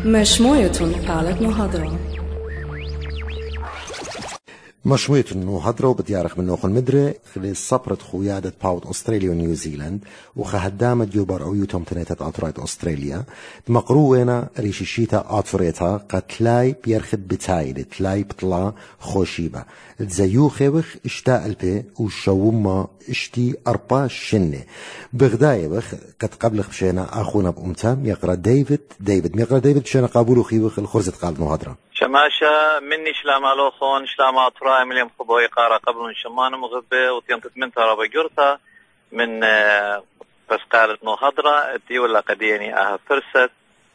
مشموية قالت محاضرة مشموية المحاضرة وبديارخ من نوخ المدرة خلال صبرت خويادة باود أستراليا ونيوزيلاند وخهدامة جوبر أو يوتوم تنيتة أطرايت أستراليا مقروينا ريشيشيتا أطفريتا قتلاي بيرخد بتايد تلاي بطلا خوشيبة تزيو خيوخ اشتاء البي وشوما اشتي أربا شنة بغداية بخ قد قبلخ بشينا أخونا بأمتام يقرأ ديفيد يقرأ ديفيد بشينا قابولو خيوخ الخرزة قالت محاضرة شماشة مني شلام ألوخون شلام أطراي مليم خبوي قارة قبل شمان مغبة وتيمتت من ترابة جرتا من بس قالت محاضرة تي ولا قديني فرست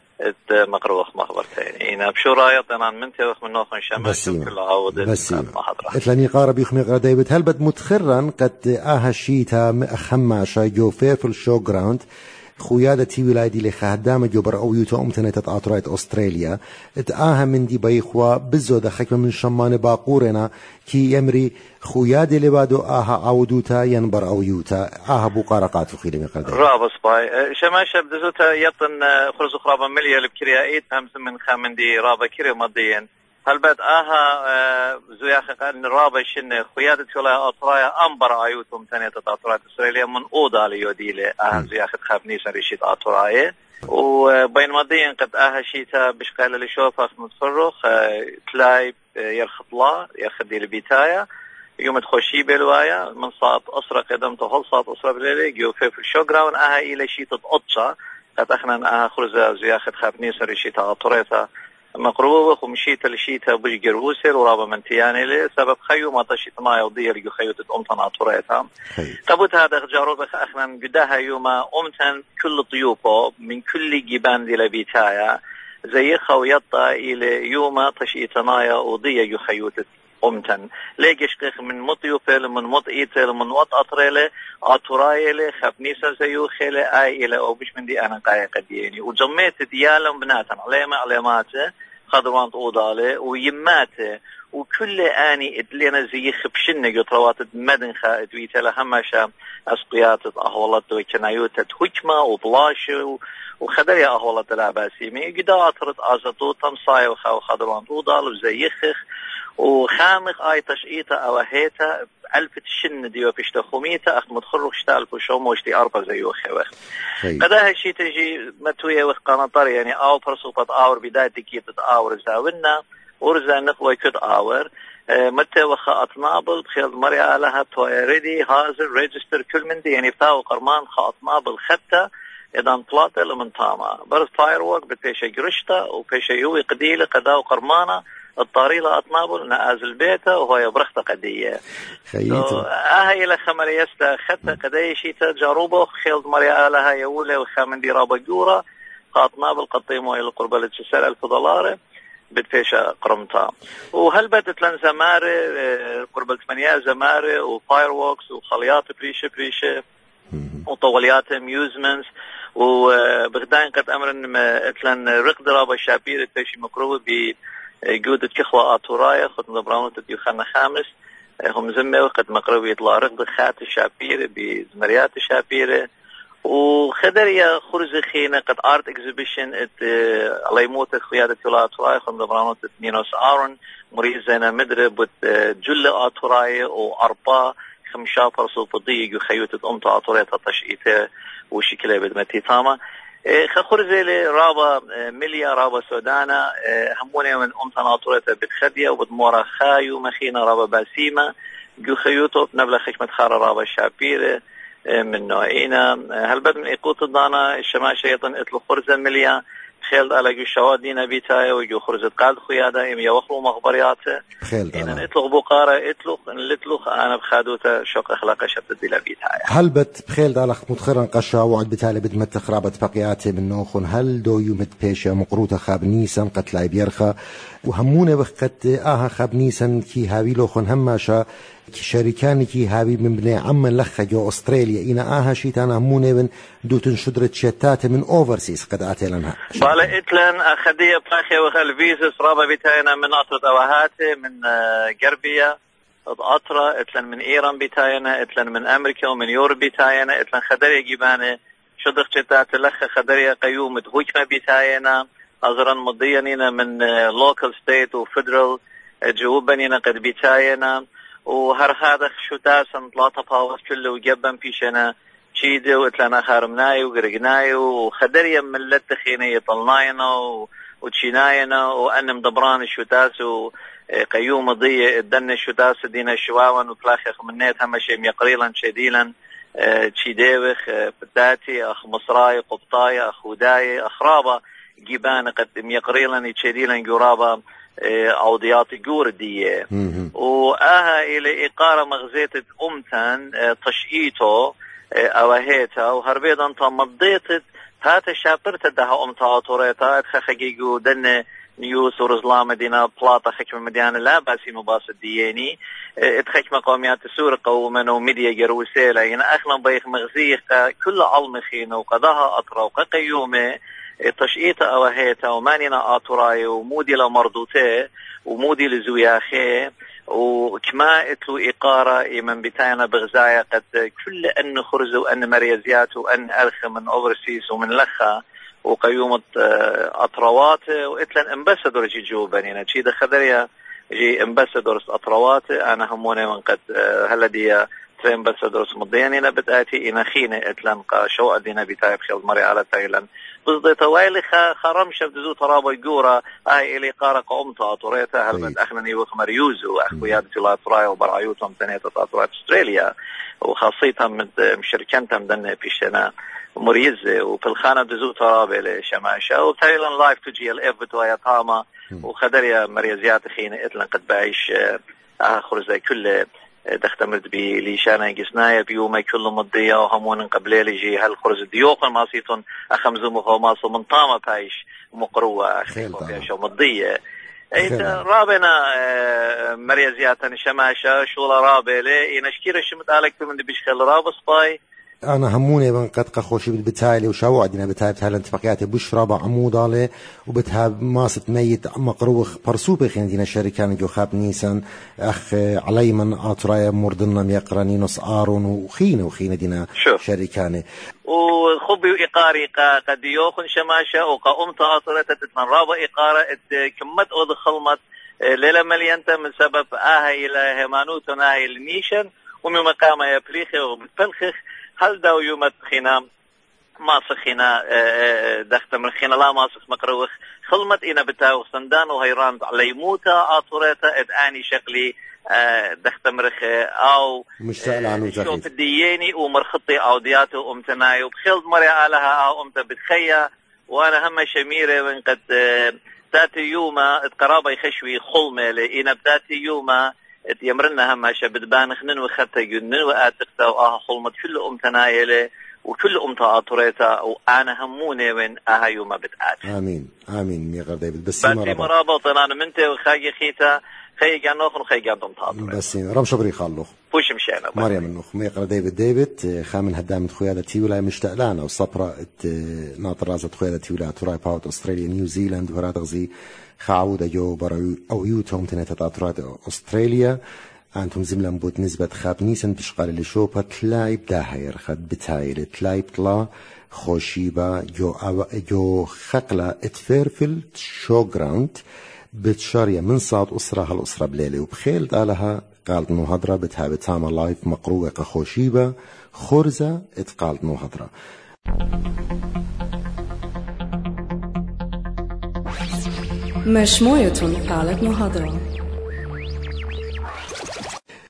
مقروخ مخبرتين إنا بشو رايط أنا من تيوخ من نوخن شماشة كل عودة المحاضرة إتلاني قارة بيخ مقرأ ديفيد هل بد متخرا قد شيتا أخماشا جو فيرفل شو جراوند خويادة تي ولايدي لخهدامة جبر أو يوتا أمتنيتة أطرايت أستراليا اتآها من دي بيخوا بزودة خكمة من شمان باقورنا كي يمري خويادة لبادو عودوتا ينبر أو يوتا بقارقات وخيلي مقردين رابس باي شماشة بدزوتا يطن خرز خرابا مليا لبكريائيت همس من خامن دي رابا كريو مضيين هل بعد زوياخ قال رابا شن خيادة ولا أطرايا أمبر أيوتهم ثانية أطرايا إسرائيلية من أوضة ليوديله زوياخ خابني سريشيت أطرايا وبين ماضيين قد شيتا بشكال اللي شوفه متفرخ تلاي يرخطلا يرخدي البيتايا يوم تخشي بالوايا من صات أسرة قدمت هل صات أسرة بالليل جو في الشوغراون إلى شيت أطشا قد أخنا خرزة زوياخ خابني سريشيت أطرايا مقروبة ومشيت لشيتها بجر وسر ورابا منتياني لي سبب خيو ما تشيت ما يضيع لجو خيو تتأمتن عطوريتها قبوت هذا جاروب أخنا قداها يوما أمتن كل طيوبه من كل جبان دي لبيتايا زي خويطة إلى يوما تشيتنايا وضيع جو خيو أمتن ليجش من مطيوبة من مطئيته من وط أطريله أطرايله خبنيسة زيو خيله إلى أو بش من دي أنا قاية قديني وجميت ديالهم بناتن علاماته خضروان طوداله ويماته وكل آني إدلينا زي خبشنة جطروات مدنخة إدويته لهمشا أسقيات أهولت وكنايوتة هجمة وبلاش وخدري أهولت العباسيمي قدا أطرت أزطو تمصايا وخضروان طودال وزيخخ وخامق تشقيته أو هيته ألف تشن ديو بيشتا خوميته أخ متخرج شتا ألف وشوم وشتي أربع زيو خيوخ قدا هالشي تجي متوية وث قناطر يعني أو برسوبة آور بداية كيف تآور زاونا ورزا نقوي كد آور متى وخ أطنابل بخيل مريا لها تويريدي هازر ريجستر كل من دي يعني بتاو قرمان خ أطنابل خطة إذا انطلاته لمن تاما برز فايروك بتيشة جرشتا وبيشة يوي قديلة قداو قرمانة الطريقة أطنابل نازل بيته وهو يبرخت قدية هاي لخمر يستا خطة قدية شيتا جاروبه خيل مريا لها يولي وخامن دي رابا جورا أطنابل قطيمو إلى قربة $9,000 بتفيشة قرمتا وهل بدت لن زمارة قربة 8 زمارة وفاير ووكس وخليات بريشة وطوليات ميوزمنتس وبغدان قد أمرن اتلن رقد رابا شابير تفيشي مقروبة بجودة كخوة آتورايا خد نبرانو تديوخانا خامس هم زمي وقد مقروبة يطلع رقد خات الشابير بزمريات الشابير وخدريا خرز خينا قد ارت اكزيبيشن الله يموت خيادة ولا آتورايا خد نبرانو تدنينوس آرون مريزينا مدرب جل آتورايا وأربا 5 فضيق وخيوتة أمتا آتورايا تشئيته وشكله بدمتي تاما خخرزي لي رابا مليا رابا سودانا هموني من أمتا آتورايا بتخدية وبدمورا خايو مخينا رابا باسيمة جو خيوتو نبلا خشمة خارة رابا شابيرة من نوعينا هل بد من إيقوط الدانا الشماشة يطن اتلو خرزة مليا خيل على جو شوادينا بيتايا وجو خرزة قاد خيادة إم يوخلو مخبرياته إن إطلق بقارة إطلق أنا بخادوته شوق أخلاق شبت ديلا بيتايا هل بت بخيل على متخرن قشا وعد بتالي بدمت تخرابة بقياته من نوخن هل دو يومت بيشا مقروطة خاب نيسان قتلاي بيرخا وهمونه بخت خاب نيسان كي هاوي لوخن هماشا شركاني كي هاوي من بني عمن لخا جو أستراليا إنا شيتان همونه من دوتن شدرة شتات من أوفرسيس قد أتلنها بالا إتلن أخدية باخي وخل فيزس رابا بيتاينا من أطرد أوهاتي من غربية أطرة إتلن من إيران بيتاينا إتلن من أمريكا ومن يوروب بيتاينا إتلن خدرية جيباني شدرة شتات لخا خدرية قيومة هجمة بيتاينا أزرا مضيانين من local state و federal جوبانين قد بيتاينا وهر هذا شتاسا لا تفاوت كله وجبا فيشنا شيدي وتلنا خارمناي وقرقناي وخدريا من لتخيني يطلناينا وتشيناينا وأن مدبران الشتاس وقيوم ضية الدن الشتاس دينا الشواون وفلاخ منيت هم شيء يقريلا شديلا تشيديوخ فتاتي أخ مصراي قبطاي أخ وداي أخ رابا جيبان قد يقريلا شديلا قرابا عوديات جور دي وآها إلى إقارة مغزيت أمتن تشئيته أوهيتا وهربيدا تمضيت هات شابرت ده أمتا طوريتا خخجيجو دن نيوس ورزلام مدينة بلاطة حكم مدينة لا باسي مباس الدياني اتخكم قوميات السورة قومنا وميديا جروسيلا يعني أخلا بيخ مغزيخ كل علمخين وقضاها أطراق قيومة تشئيت أوهيتا ومانينا آطراي ومودي لمردوتي ومودي لزوياخي وكما اتلو إقارة إيمن بتاينا بغزايا قد كل أن خرز وأن مريزيات وأن ألخ من أوفرسيس ومن لخا وقيومة أطروات وإتلن امباسدور جي جوبانينا شي ده خدريا جي امباسدورس أطروات أنا هموني من قد هلدي تري امباسدورس مضيانينا بتآتي إنا خينة إتلن شو أدينا بتايب خيال مري على تايلن بصديتا وايلي خرمشة بزو ترابا يقورا إلي قارق أمتا أطوريتا هل أخنني وخمر يوزو أخويادة الله أطراي وبرعيوتهم تنيتا أطراي أستراليا وخاصيتها من شركانتها مدن بيشنا مريزة وفي الخانة بزو ترابا لشماشة وتايلن لايف تجي الإف بتوايا طاما وخدريا مريزيات خينة إتلن قد بعيش آخر زي كل دختمرت بي ليشانا جسنايا بيوم كل مضية وهمون قبل لجي هالخرز الديوق ماسيتون أخمزو مخوماسو من طامة بايش مقروة أخيكو بيشو مضية رابنا مريزياتا شماشة شولا رابلة نشكير الشمت آلك من دي بيشخل رابس باي أنا هموني من قد قخوشي بالبتايلي وشاو عدنا بتاي بتاي الانتفاقيات بشرى بعمودالي وبتها ماسة ميت مقروخ برسوبة خيندينا شركان جو خاب نيسان أخ عليمن آترايا مردنا ميقراني نص آرون وخينة دينا شركاني وخبي إقاري قد يوخن شماشة وقا آترات تتنرابا إقارة كمت أوض خلمت ليلة مليانتا من سبب إلى هيمانوتون إلى نيشن ومن مقام يبليخي وبتفلخخ هل داو يومت خينا ماسخ خينا دختمر خينا لا ماسخ مقروخ خلمت إنا بتاو صندان وهيران ليموتا آطوريتا إدعاني شكلي دختمرخ أو شوف الدياني ومرخطي أودياته وامتناي وبخلد مري آلها أو امتا بتخيا وأنا هم شميرة من قد تاتي يوما اتقرابي خشوي خلمة لإنا بتاتي يوما يمرنا هم شبدبان خنن وخطة جنن وآتقتا وآها خلمت كل أمتنايلة وكل أمتا آطوريتا وأنا هموني من يوما بتآت آمين يا غردي بس مرابطنا أنا منتي وخاقي خيتا خيجان نوخن خيجان دم تاطوريتا بس رم شبري خالو بوش مشينا مريم النوخ ميقرا ديفيد خامن هدامة خويادتي ولا مشتقلان أو صبرة ناطر رازة خويادتي ولا تراي باوت أستراليا نيوزيلاند ورادغزي خاعودة جو برا أو يوتهم تنتت أطراد أستراليا أنتم زملان بود نسبة خاب نيسن بشقال اللي شوبا تلاي بداهير خد بتاير تلاي بطلا خوشيبا جو خقلة اتفرفل شو جراوند بتشاريا من صاد أسرة هالأسرة بليلي وبخيل دالها قالت نوهدرة بتها بتاما لايف مقروقة خوشيبا خرزة اتقالت نوهدرة مش مويتون قالت نوهدرة